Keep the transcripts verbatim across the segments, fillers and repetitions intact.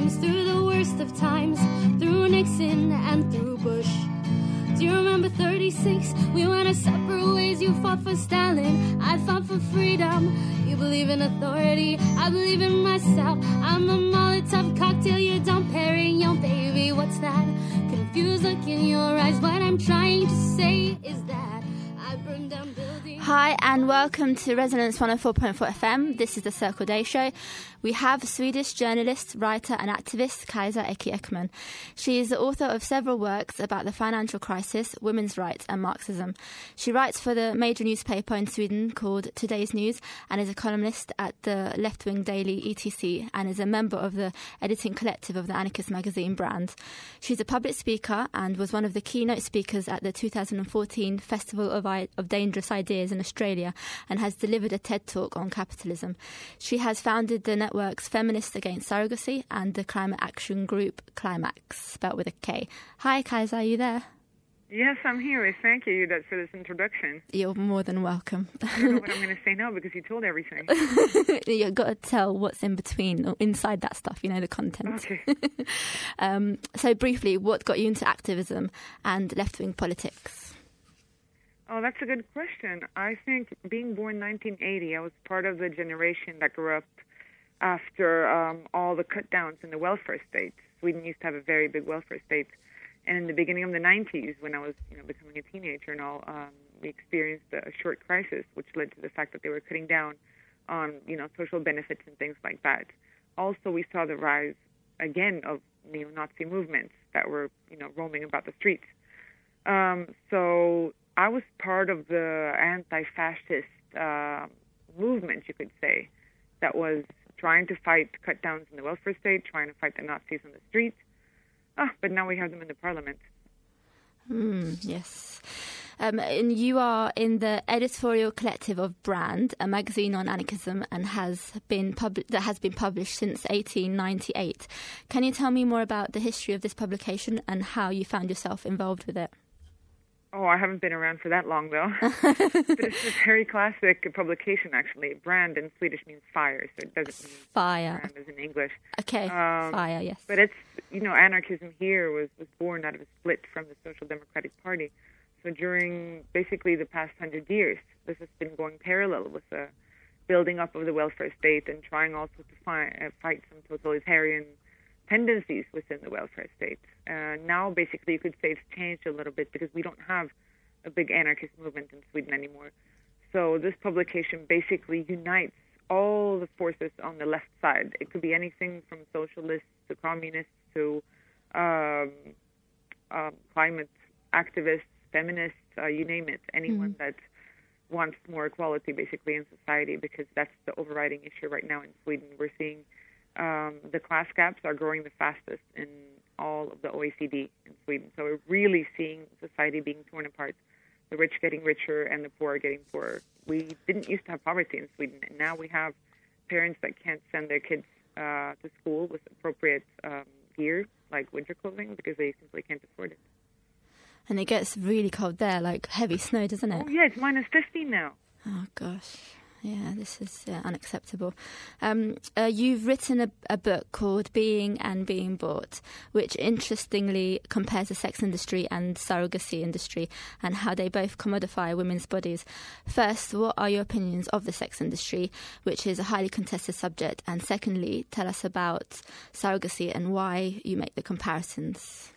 dreams through the worst of times, through Nixon and through Bush. Do you remember thirty-six? We went our separate ways. You fought for Stalin, I fought for freedom. You believe in authority, I believe in myself. I'm a Molotov cocktail, you don't Perignon, baby. What's that confused look in your eyes? What I'm trying to say is that I burned down buildings. Hi and welcome to Resonance one oh four point four F M. This is the Circle Day Show. We have Swedish journalist, writer and activist Kajsa Eki Ekman. She is the author of several works about the financial crisis, women's rights and Marxism. She writes for the major newspaper in Sweden called Today's News and is a columnist at the left-wing daily E T C and is a member of the editing collective of the anarchist magazine Brand. She's a public speaker and was one of the keynote speakers at the two thousand fourteen Festival of, I- of Dangerous Ideas in Australia and has delivered a TED Talk on capitalism. She has founded the networks Feminists Against Surrogacy and the climate action group Climax, spelled with a K. Hi, Kajsa, are you there? Yes, I'm here. Thank you for this introduction. You're more than welcome. I don't know what I'm going to say now because you told everything. You've got to tell what's in between, or inside that stuff, you know, the content. Okay. um, so briefly, what got you into activism and left-wing politics? Oh, that's a good question. I think being born nineteen eighty, I was part of the generation that grew up after um, all the cut downs in the welfare state. Sweden used to have a very big welfare state. And in the beginning of the nineties, when I was you know, becoming a teenager and all, um, we experienced a short crisis, which led to the fact that they were cutting down on you know social benefits and things like that. Also, we saw the rise, again, of neo-Nazi movements that were you know roaming about the streets. Um, so I was part of the anti-fascist uh, movement, you could say, that was trying to fight cut downs in the welfare state, trying to fight the Nazis on the streets. Ah, but now we have them in the parliament. Mm, yes. Um, and you are in the editorial collective of Brand, a magazine on anarchism, and has been pub- that has been published since eighteen ninety-eight. Can you tell me more about the history of this publication and how you found yourself involved with it? Oh, I haven't been around for that long, though. But it's a very classic publication, actually. Brand in Swedish means fire, so it doesn't mean fire. brand as in English. Okay, um, fire, yes. But it's, you know, anarchism here was, was born out of a split from the Social Democratic Party. So during basically the past hundred years, this has been going parallel with the building up of the welfare state and trying also to fi- uh, fight some totalitarian tendencies within the welfare state. Uh, now, basically, you could say it's changed a little bit because we don't have a big anarchist movement in Sweden anymore. So this publication basically unites all the forces on the left side. It could be anything from socialists to communists to um, um, climate activists, feminists, uh, you name it, anyone mm-hmm. that wants more equality, basically, in society, because that's the overriding issue right now in Sweden. We're seeing Um, the class gaps are growing the fastest in all of the O E C D in Sweden. So we're really seeing society being torn apart, the rich getting richer and the poor getting poorer. We didn't used to have poverty in Sweden, and now we have parents that can't send their kids uh, to school with appropriate um, gear, like winter clothing, because they simply can't afford it. And it gets really cold there, like heavy snow, doesn't it? Oh, yeah, it's minus fifteen now. Oh, gosh. Yeah, this is uh, unacceptable. Um, uh, you've written a, a book called Being and Being Bought, which interestingly compares the sex industry and surrogacy industry and how they both commodify women's bodies. First, what are your opinions of the sex industry, which is a highly contested subject? And secondly, tell us about surrogacy and why you make the comparisons.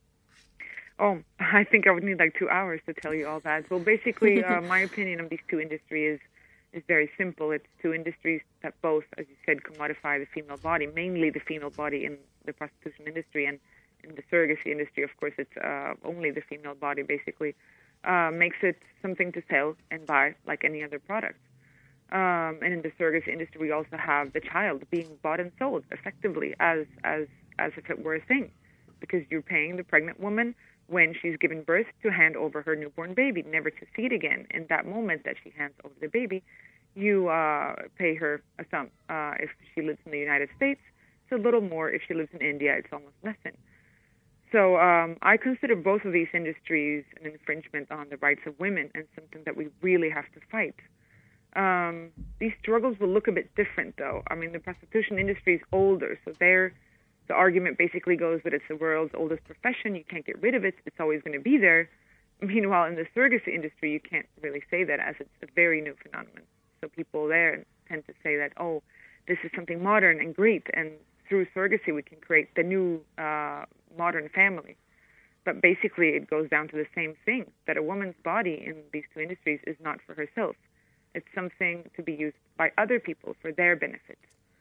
Oh, I think I would need like two hours to tell you all that. Well, basically, uh, my opinion of these two industries is is very simple. It's two industries that both, as you said, commodify the female body, mainly the female body in the prostitution industry, and in the surrogacy industry, of course, it's uh, only the female body, basically, uh, makes it something to sell and buy like any other product. Um, and in the surrogacy industry, we also have the child being bought and sold effectively as as as if it were a thing, because you're paying the pregnant woman when she's given birth to hand over her newborn baby, never to see it again. In that moment that she hands over the baby, you uh, pay her a sum. Uh, if she lives in the United States, it's a little more. If she lives in India, it's almost nothing. So um, I consider both of these industries an infringement on the rights of women and something that we really have to fight. Um, these struggles will look a bit different, though. I mean, the prostitution industry is older, so they're the argument basically goes that it's the world's oldest profession. You can't get rid of it. It's always going to be there. Meanwhile, in the surrogacy industry, you can't really say that, as it's a very new phenomenon. So people there tend to say that, oh, this is something modern and great, and through surrogacy we can create the new uh, modern family. But basically it goes down to the same thing, that a woman's body in these two industries is not for herself. It's something to be used by other people for their benefit.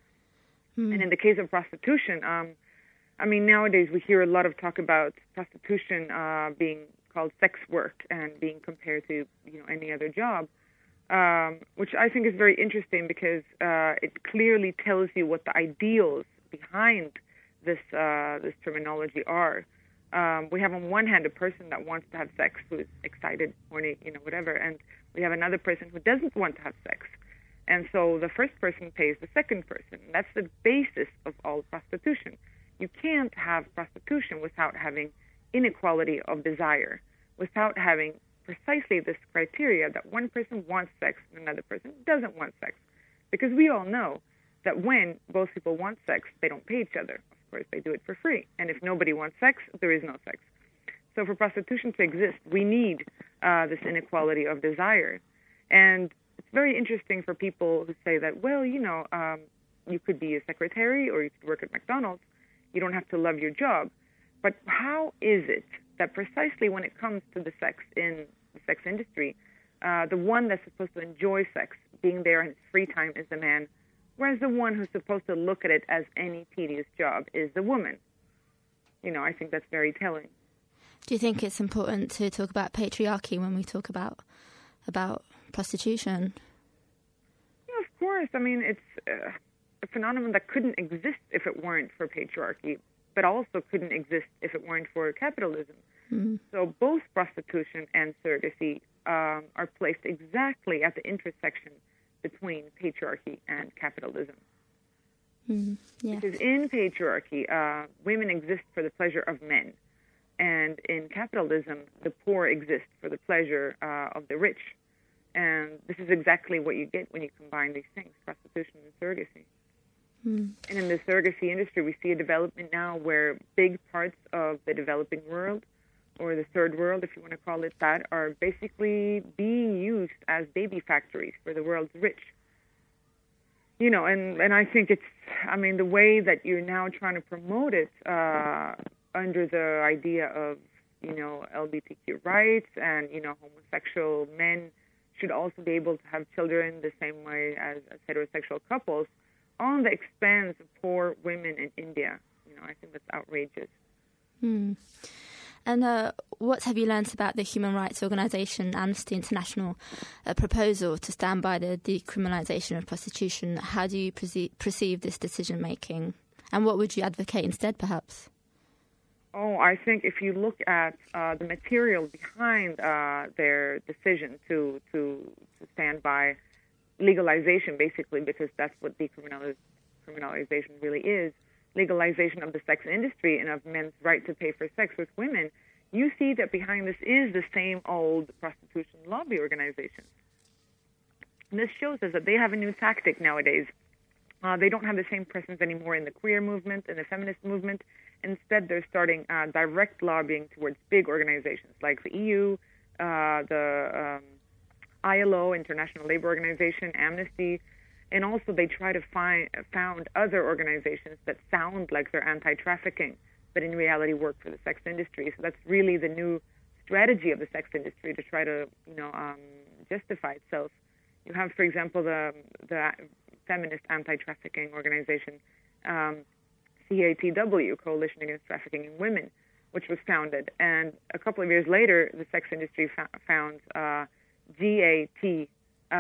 Mm. And in the case of prostitution, um, I mean, nowadays we hear a lot of talk about prostitution uh, being called sex work and being compared to, you know, any other job, um, which I think is very interesting because uh, it clearly tells you what the ideals behind this uh, this terminology are. Um, we have on one hand a person that wants to have sex, who is excited, horny, you know, whatever, and we have another person who doesn't want to have sex. And so the first person pays the second person. That's the basis of all prostitution. You can't have prostitution without having inequality of desire, without having precisely this criteria that one person wants sex and another person doesn't want sex. Because we all know that when both people want sex, they don't pay each other. Of course, they do it for free. And if nobody wants sex, there is no sex. So for prostitution to exist, we need uh, this inequality of desire. And it's very interesting for people who say that, well, you know, um, you could be a secretary or you could work at McDonald's. You don't have to love your job. But how is it that precisely when it comes to the sex in the sex industry, uh, the one that's supposed to enjoy sex, being there in his free time, is the man, whereas the one who's supposed to look at it as any tedious job is the woman? You know, I think that's very telling. Do you think it's important to talk about patriarchy when we talk about about prostitution? Yeah, of course. I mean, it's uh, a phenomenon that couldn't exist if it weren't for patriarchy, but also couldn't exist if it weren't for capitalism. Mm-hmm. So both prostitution and surrogacy um, are placed exactly at the intersection between patriarchy and capitalism. Mm-hmm. Yes. Because in patriarchy, uh, women exist for the pleasure of men. And in capitalism, the poor exist for the pleasure uh, of the rich. And this is exactly what you get when you combine these things, prostitution and surrogacy. Mm. And in the surrogacy industry, we see a development now where big parts of the developing world, or the third world, if you want to call it that, are basically being used as baby factories for the world's rich. You know, and, and I think it's, I mean, the way that you're now trying to promote it uh, under the idea of, you know, L G B T Q rights and, you know, homosexual men should also be able to have children the same way as, as heterosexual couples on the expense of poor women in India. You know, I think that's outrageous. Hmm. And uh, what have you learnt about the human rights organisation Amnesty International uh, proposal to stand by the decriminalisation of prostitution? How do you perceive, perceive this decision-making? And what would you advocate instead, perhaps? Oh, I think if you look at uh, the material behind uh, their decision to, to to stand by legalization, basically, because that's what decriminalization really is, legalization of the sex industry and of men's right to pay for sex with women, you see that behind this is the same old prostitution lobby organizations. And this shows us that they have a new tactic nowadays. Uh, they don't have the same presence anymore in the queer movement and the feminist movement. Instead, they're starting uh, direct lobbying towards big organizations like the E U, uh, the um, I L O, International Labor Organization, Amnesty, and also they try to find found other organizations that sound like they're anti-trafficking, but in reality work for the sex industry. So that's really the new strategy of the sex industry, to try to, you know, um, justify itself. You have, for example, the the feminist anti-trafficking organization, um, C A T W, Coalition Against Trafficking in Women, which was founded. And a couple of years later, the sex industry fa- found uh, G A T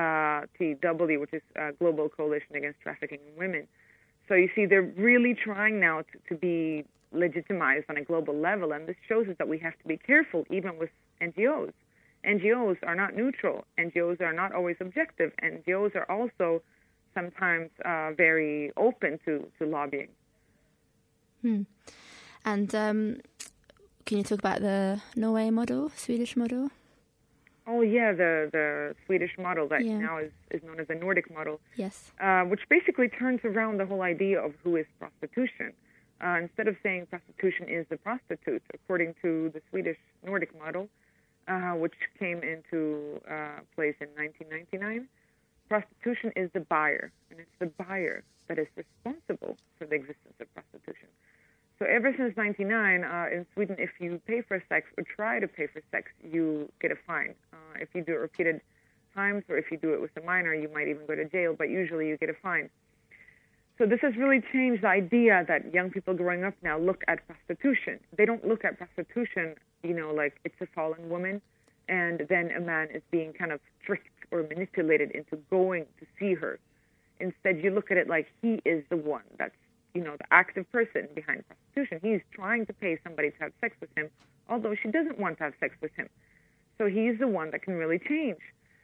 W, which is uh, Global Coalition Against Trafficking in Women. So you see, they're really trying now to, to be legitimized on a global level, and this shows us that we have to be careful even with N G Os. N G Os are not neutral. N G Os are not always objective. N G Os are also sometimes uh, very open to, to lobbying. Hmm. And um, can you talk about the Norway model, Swedish model? Oh, yeah, the, the Swedish model that yeah. now is, is known as the Nordic model. Yes. Uh, which basically turns around the whole idea of who is prostitution. Uh, instead of saying prostitution is the prostitute, according to the Swedish Nordic model, uh, which came into uh, place in nineteen ninety-nine, prostitution is the buyer, and it's the buyer that is responsible for the existence of prostitution. So ever since ninety-nine, uh, in Sweden, if you pay for sex or try to pay for sex, you get a fine. Uh, if you do it repeated times, or if you do it with a minor, you might even go to jail, but usually you get a fine. So this has really changed the idea that young people growing up now look at prostitution. They don't look at prostitution, you know, like it's a fallen woman, and then a man is being kind of tricked or manipulated into going to see her. Instead, you look at it like he is the one that's, you know, the active person behind prostitution. He's trying to pay somebody to have sex with him, although she doesn't want to have sex with him. So he's the one that can really change.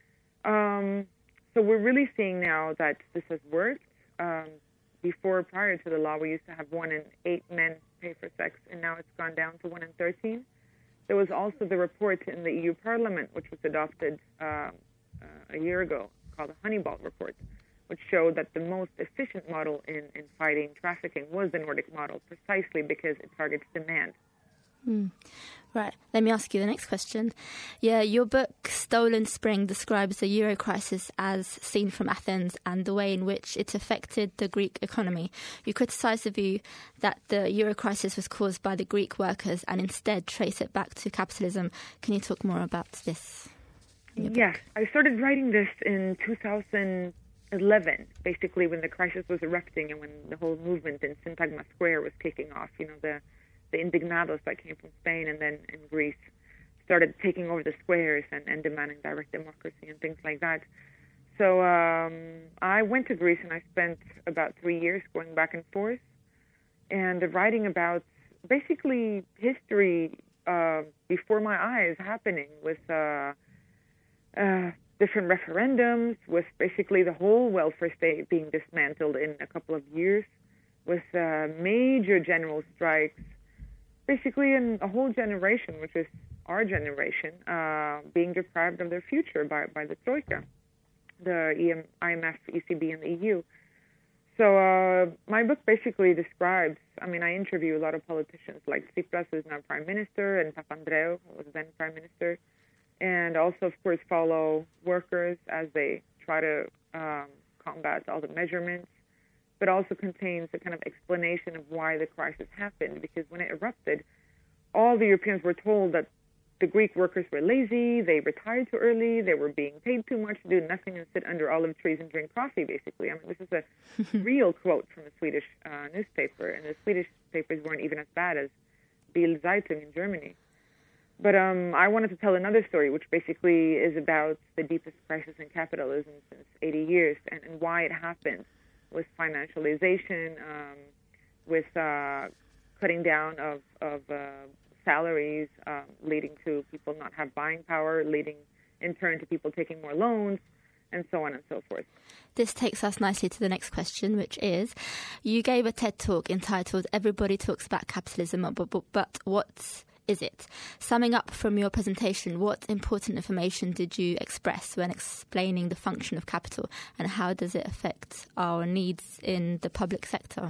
Um, so we're really seeing now that this has worked. Um, before, prior to the law, we used to have one in eight men pay for sex, and now it's gone down to one in thirteen. There was also the report in the E U Parliament, which was adopted uh, uh, a year ago, called the Honeyball Report, which showed that the most efficient model in, in fighting trafficking was the Nordic model, precisely because it targets demand. Hmm. Right. Let me ask you the next question. Yeah, your book, Stolen Spring, describes the Euro crisis as seen from Athens and the way in which it affected the Greek economy. You criticise the view that the Euro crisis was caused by the Greek workers and instead trace it back to capitalism. Can you talk more about this? Yes. I started writing this in two thousand eleven, basically when the crisis was erupting and when the whole movement in Syntagma Square was kicking off. You know, the the indignados that came from Spain and then in Greece started taking over the squares and, and demanding direct democracy and things like that. So um, I went to Greece and I spent about three years going back and forth and writing about basically history uh, before my eyes happening with uh, uh, different referendums, with basically the whole welfare state being dismantled in a couple of years, with uh, major general strikes, basically in a whole generation, which is our generation, uh, being deprived of their future by, by the Troika, the I M F, E C B, and the E U. So uh, my book basically describes, I mean, I interview a lot of politicians like Tsipras, who is now Prime Minister, and Papandreou, who was then Prime Minister, and also, of course, follow workers as they try to um, combat all the measurements, but also contains a kind of explanation of why the crisis happened, because when it erupted, all the Europeans were told that the Greek workers were lazy, they retired too early, they were being paid too much to do nothing and sit under olive trees and drink coffee, basically. I mean, this is a real quote from a Swedish uh, newspaper, and the Swedish papers weren't even as bad as Bild Zeitung in Germany. But um, I wanted to tell another story, which basically is about the deepest crisis in capitalism since eighty years, and, and why it happened, with financialization, um, with uh, cutting down of, of uh, salaries, um, leading to people not have buying power, leading in turn to people taking more loans, and so on and so forth. This takes us nicely to the next question, which is, you gave a TED Talk entitled Everybody Talks About Capitalism, but, but, but what is it? Summing up from your presentation, what important information did you express when explaining the function of capital, and how does it affect our needs in the public sector?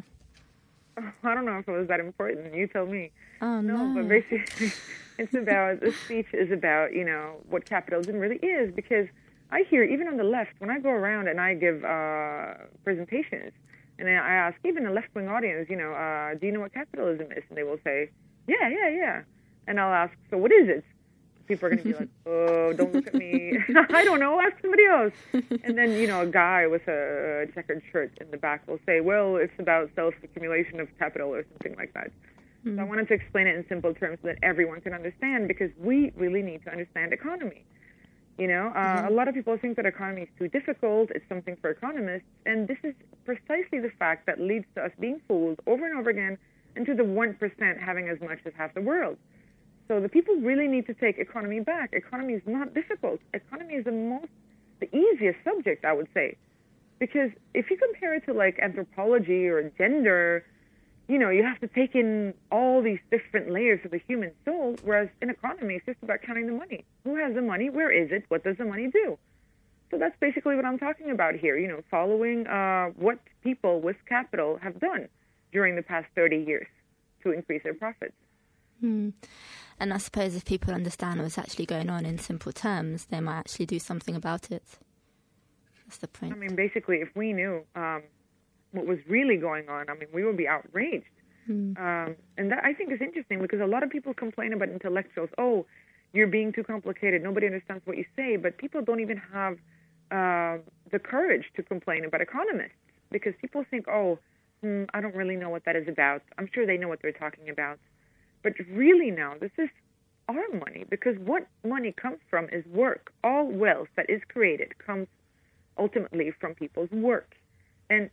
Oh, I don't know if it was that important. You tell me. Oh, no. No, but basically, it's about, the speech is about, you know, what capitalism really is, because I hear, even on the left, when I go around and I give uh, presentations, and I ask even a left-wing audience, you know, uh, do you know what capitalism is? And they will say, yeah, yeah, yeah. And I'll ask, so what is it? People are going to be like, oh, don't look at me. I don't know, ask somebody else. And then, you know, a guy with a checkered shirt in the back will say, well, it's about self-accumulation of capital or something like that. Mm. So I wanted to explain it in simple terms so that everyone can understand, because we really need to understand economy. You know, uh, mm-hmm. a lot of people think that economy is too difficult, it's something for economists, and this is precisely the fact that leads to us being fooled over and over again into the one percent having as much as half the world. So the people really need to take economy back. Economy is not difficult. Economy is the most, the easiest subject, I would say. Because if you compare it to like anthropology or gender, you know, you have to take in all these different layers of the human soul, whereas in economy, it's just about counting the money. Who has the money? Where is it? What does the money do? So that's basically what I'm talking about here, you know, following uh, what people with capital have done, during the past thirty years to increase their profits. Hmm. And I suppose if people understand what's actually going on in simple terms, they might actually do something about it. That's the point. I mean, basically, if we knew um, what was really going on, I mean, we would be outraged. Hmm. Um, and that, I think, is interesting because a lot of people complain about intellectuals. Oh, you're being too complicated. Nobody understands what you say. But people don't even have uh, the courage to complain about economists because people think, oh, hmm, I don't really know what that is about. I'm sure they know what they're talking about. But really now, this is our money because what money comes from is work. All wealth that is created comes ultimately from people's work and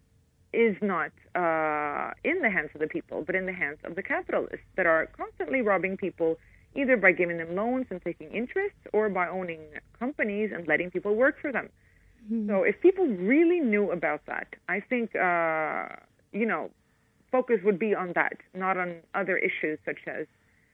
is not uh, in the hands of the people, but in the hands of the capitalists that are constantly robbing people either by giving them loans and taking interest or by owning companies and letting people work for them. Mm-hmm. So if people really knew about that, I think, uh, you know, focus would be on that, not on other issues such as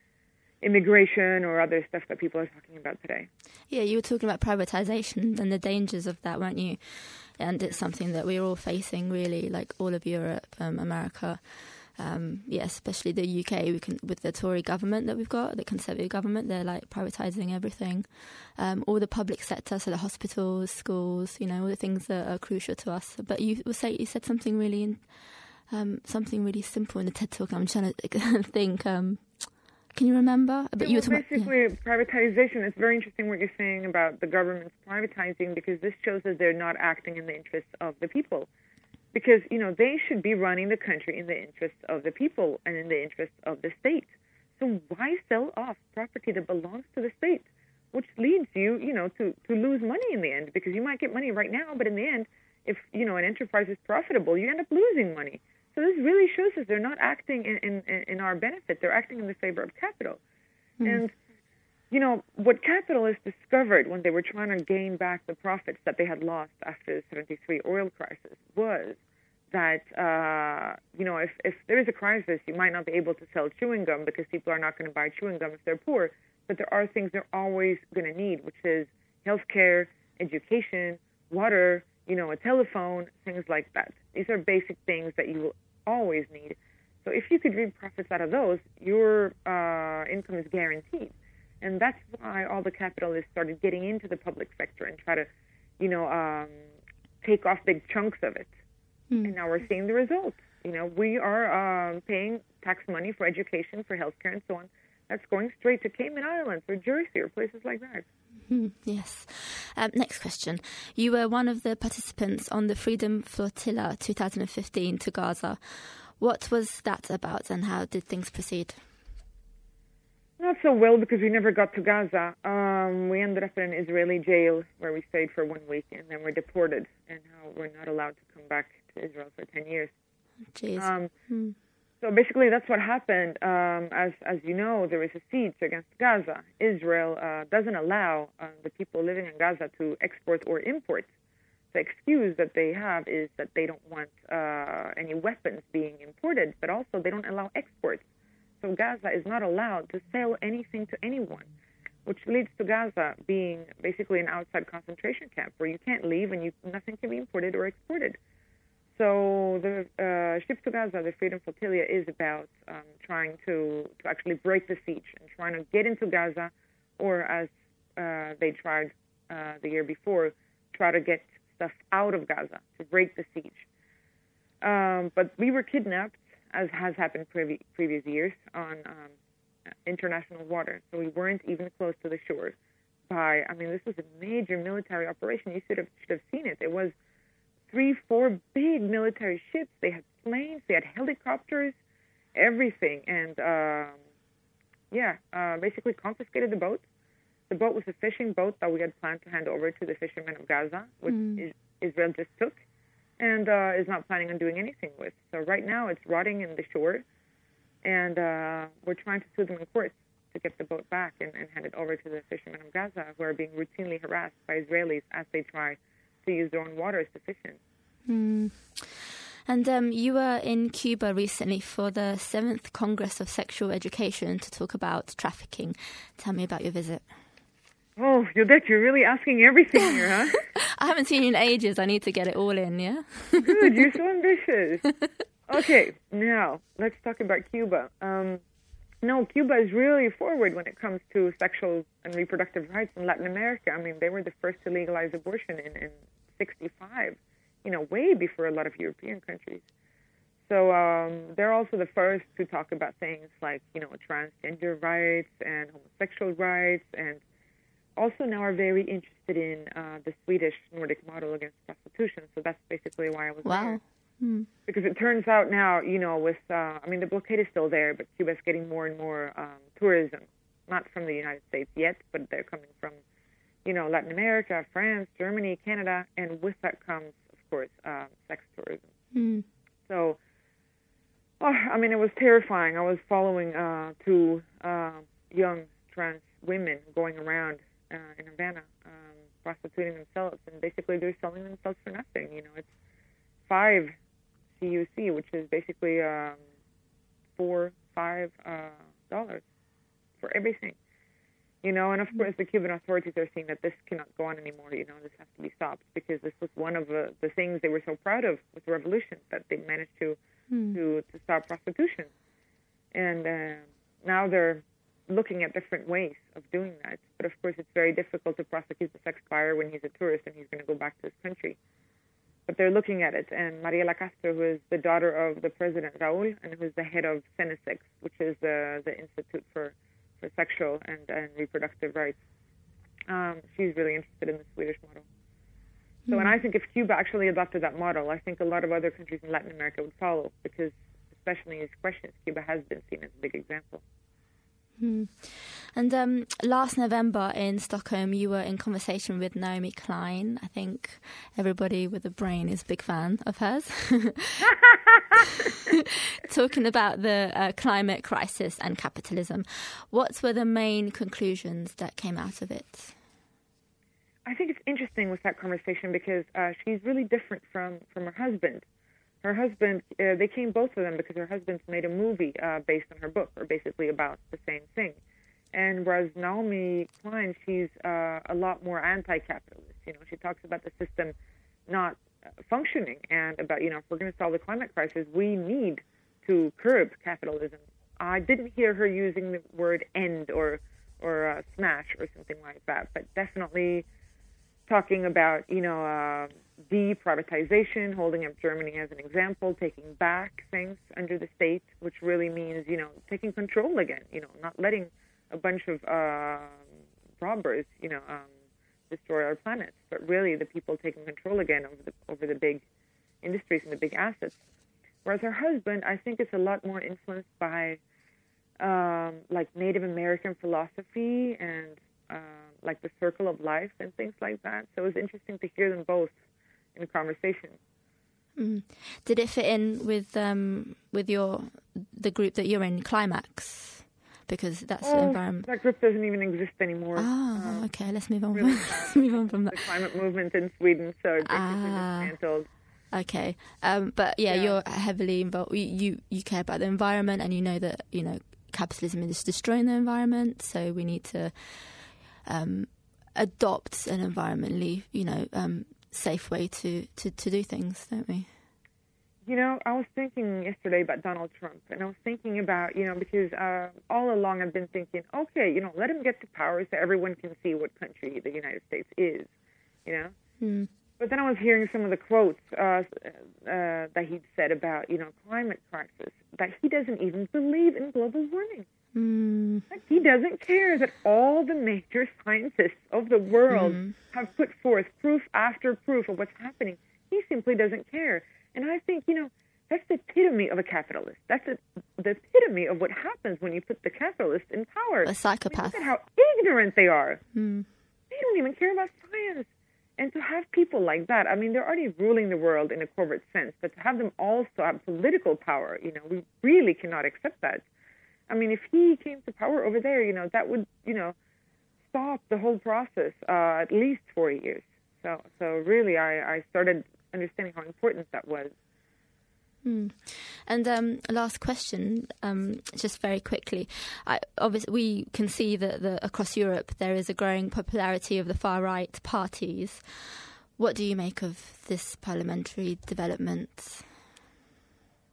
immigration or other stuff that people are talking about today. Yeah, you were talking about privatization and the dangers of that, weren't you? And it's something that we're all facing, really, like all of Europe, um, America. Um, yeah, especially the U K, we can, with the Tory government that we've got, the Conservative government, they're like privatising everything. Um, all the public sector, so the hospitals, schools, you know, all the things that are crucial to us. But you will say you said something really, in, um, something really simple in the TED Talk. I'm trying to think. Um, can you remember? But yeah, you well, were talking basically, about, yeah. privatization. It's very interesting what you're saying about the government's privatizing because this shows that they're not acting in the interests of the people. Because, you know, they should be running the country in the interest of the people and in the interest of the state. So why sell off property that belongs to the state, which leads you, you know, to, to lose money in the end? Because you might get money right now, but in the end, if, you know, an enterprise is profitable, you end up losing money. So this really shows us they're not acting in, in, in our benefit. They're acting in the favor of capital. Mm. And, you know, what capitalists discovered when they were trying to gain back the profits that they had lost after the seventy-three oil crisis was that, uh, you know, if, if there is a crisis, you might not be able to sell chewing gum because people are not going to buy chewing gum if they're poor. But there are things they're always going to need, which is healthcare, education, water, you know, a telephone, things like that. These are basic things that you will always need. So if you could reap profits out of those, your uh, income is guaranteed. And that's why all the capitalists started getting into the public sector and try to, you know, um, take off big chunks of it. Mm. And now we're seeing the results. You know, we are um, paying tax money for education, for healthcare, and so on. That's going straight to Cayman Islands or Jersey or places like that. Mm, yes. Um, next question. You were one of the participants on the Freedom Flotilla twenty fifteen to Gaza. What was that about and how did things proceed? Not so well because we never got to Gaza. Um, we ended up in an Israeli jail where we stayed for one week and then we're deported and now we're not allowed to come back to Israel for ten years. Jeez. Um, hmm. So basically that's what happened. Um, as as you know, there is a siege against Gaza. Israel uh, doesn't allow uh, the people living in Gaza to export or import. The excuse that they have is that they don't want uh, any weapons being imported, but also they don't allow exports. So Gaza is not allowed to sell anything to anyone, which leads to Gaza being basically an outside concentration camp where you can't leave and you, nothing can be imported or exported. So the uh, Ship to Gaza, the Freedom Flotilla, is about um, trying to, to actually break the siege and trying to get into Gaza, or as uh, they tried uh, the year before, try to get stuff out of Gaza to break the siege. Um, but we were kidnapped, as has happened previ- previous years, on um, international water. So we weren't even close to the shore. By, I mean, this was a major military operation. You should have should have seen it. It was three, four big military ships. They had planes. They had helicopters, everything. And, um, yeah, uh, basically confiscated the boat. The boat was a fishing boat that we had planned to hand over to the fishermen of Gaza, which mm. is, Israel just took. And uh, is not planning on doing anything with. So right now it's rotting in the shore, and uh, we're trying to sue them in court to get the boat back and, and hand it over to the fishermen of Gaza, who are being routinely harassed by Israelis as they try to use their own waters to fish in. Mm. And um, you were in Cuba recently for the seventh Congress of Sexual Education to talk about trafficking. Tell me about your visit. Oh, Yodette, you're really asking everything here, huh? I haven't seen you in ages. I need to get it all in, yeah? Good, you're so ambitious. Okay, now let's talk about Cuba. Um, no, Cuba is really forward when it comes to sexual and reproductive rights in Latin America. I mean, they were the first to legalize abortion in, in sixty-five, you know, way before a lot of European countries. So um, they're also the first to talk about things like, you know, transgender rights and homosexual rights, and also now are very interested in uh, the Swedish Nordic model against prostitution. So that's basically why I was Wow. there. Hmm. Because it turns out now, you know, with, uh, I mean, the blockade is still there, but Cuba's getting more and more um, tourism, not from the United States yet, but they're coming from, you know, Latin America, France, Germany, Canada, and with that comes, of course, um, sex tourism. Hmm. So, oh, I mean, it was terrifying. I was following uh, two uh, young trans women going around uh, in Havana, um, prostituting themselves, and basically they're selling themselves for nothing. You know, it's five C U C, which is basically um, four, five uh, dollars for everything. You know, and of course the Cuban authorities are seeing that this cannot go on anymore. You know, this has to be stopped, because this was one of the, the things they were so proud of with the revolution, that they managed to Hmm. to, to stop prostitution. And uh, now they're looking at different ways of doing that. But of course it's very difficult to prosecute the sex buyer when he's a tourist and he's going to go back to his country. But they're looking at it. And Mariela Castro, who is the daughter of the president Raúl, and who's the head of Cenesex, which is the, the Institute for, for Sexual and, and Reproductive Rights, um, she's really interested in the Swedish model. So, and I think if Cuba actually adopted that model, I think a lot of other countries in Latin America would follow, because, especially in these questions, Cuba has been seen as a big example. Hmm. And um, last November in Stockholm, you were in conversation with Naomi Klein. I think everybody with a brain is a big fan of hers. Talking about the uh, climate crisis and capitalism. What were the main conclusions that came out of it? I think it's interesting with that conversation because uh, she's really different from, from her husband. Her husband, uh, they came both of them because her husband's made a movie uh, based on her book, or basically about the same thing. And whereas Naomi Klein, she's uh, a lot more anti-capitalist. You know, she talks about the system not uh, functioning, and about, you know, if we're going to solve the climate crisis, we need to curb capitalism. I didn't hear her using the word end or or uh, smash or something like that, but definitely talking about, you know, uh, deprivatization, holding up Germany as an example, taking back things under the state, which really means, you know, taking control again, you know, not letting a bunch of uh, robbers, you know, um, destroy our planet, but really the people taking control again over the over the big industries and the big assets. Whereas her husband, I think, is a lot more influenced by um, like Native American philosophy and uh, like the circle of life and things like that. So it was interesting to hear them both in conversation. Mm. Did it fit in with um, with your the group that you're in, Climax? Because that's oh, the environment. That group doesn't even exist anymore. Oh, um, okay. Let's move on. really Let's move on from that. The climate movement in Sweden, so it's Ah. dismantled. Okay, um, but yeah, Yeah. you're heavily involved. You, you you care about the environment, and you know that you know capitalism is destroying the environment. So we need to um, adopt an environmentally, you know, um, safe way to, to, to do things, don't we? You know, I was thinking yesterday about Donald Trump, and I was thinking about, you know, because uh, all along I've been thinking, okay, you know, let him get to power so everyone can see what country the United States is, you know. Mm. But then I was hearing some of the quotes uh, uh, that he'd said about, you know, climate crisis, that he doesn't even believe in global warming. Mm. Like, he doesn't care that all the major scientists of the world Mm. have put forth proof after proof of what's happening. He simply doesn't care. And I think, you know, that's the epitome of a capitalist. That's a, the epitome of what happens when you put the capitalist in power. A psychopath. Look at how ignorant they are. Mm. They don't even care about science. And to have people like that, I mean, they're already ruling the world in a corporate sense, but to have them also have political power, you know, we really cannot accept that. I mean, if he came to power over there, you know, that would, you know, stop the whole process uh, at least four years. So, so really, I, I started understanding how important that was. Mm. And um, last question, um, just very quickly. I, obviously, we can see that the, across Europe there is a growing popularity of the far-right parties. What do you make of this parliamentary development?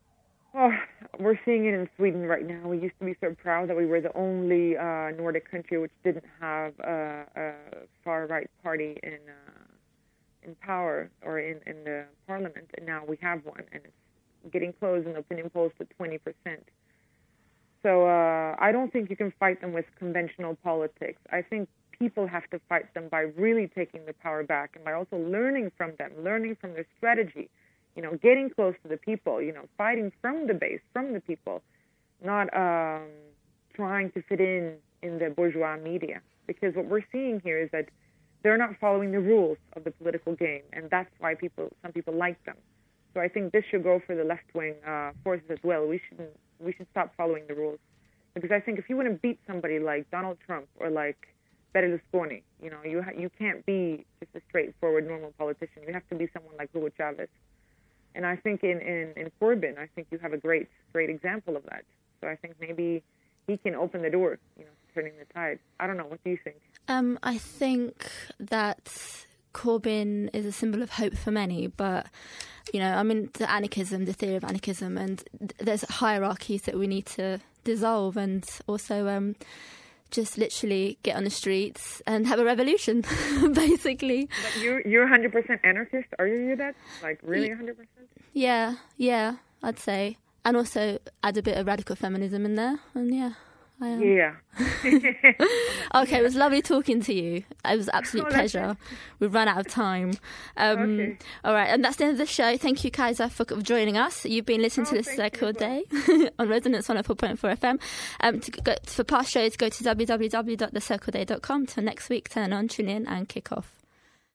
Oh, we're seeing it in Sweden right now. We used to be so proud that we were the only uh, Nordic country which didn't have a, a far-right party in uh, in power or in, in the parliament, and now we have one, and it's getting close in opinion polls to twenty percent. So uh, I don't think you can fight them with conventional politics. I think people have to fight them by really taking the power back and by also learning from them, learning from their strategy. You know, getting close to the people, you know, fighting from the base, from the people, not um, trying to fit in in the bourgeois media. Because what we're seeing here is that they're not following the rules of the political game, and that's why people, some people like them. So I think this should go for the left-wing uh, forces as well. We shouldn't, we should stop following the rules. Because I think if you want to beat somebody like Donald Trump or like Berlusconi, you know, you ha- you can't be just a straightforward, normal politician. You have to be someone like Hugo Chavez. And I think in, in, in Corbyn, I think you have a great, great example of that. So I think maybe he can open the door, you know, to turning the tide. I don't know. What do you think? Um, I think that Corbyn is a symbol of hope for many, but, you know, I'm into anarchism, the theory of anarchism, and there's hierarchies that we need to dissolve and also um, just literally get on the streets and have a revolution, basically. But you're, you're one hundred percent anarchist? Are you that? Like, really one hundred percent? Yeah, yeah, I'd say. And also add a bit of radical feminism in there. And yeah, I am. Yeah. Okay, it was lovely talking to you. It was an absolute oh, pleasure. We've run out of time. Um, okay. All right, and that's the end of the show. Thank you, Kajsa, for joining us. You've been listening oh, to this Circle Day on Resonance one oh four point four F M. Um, to go, for past shows, go to w w w dot the circle day dot com. Till next week, turn on, tune in, and kick off.